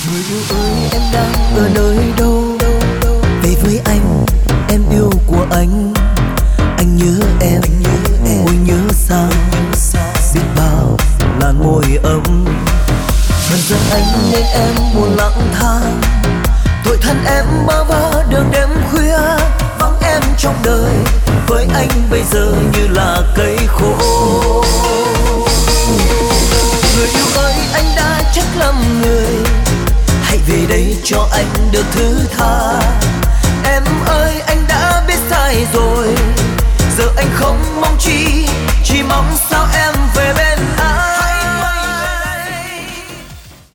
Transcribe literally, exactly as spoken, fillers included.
Người yêu ơi em đang ở nơi đâu? Về với anh, em yêu của anh. Anh nhớ em, ôi nhớ sao, biết bao là môi ấm. Dần dần anh nên em buồn lang thang, tuổi thân em bơ vơ đường đêm khuya. Vắng em trong đời, với anh bây giờ như là cây khô. Người yêu ơi anh đã trách lầm người, hãy về đây cho anh được thứ tha. Em ơi anh đã biết sai rồi, giờ anh không mong chi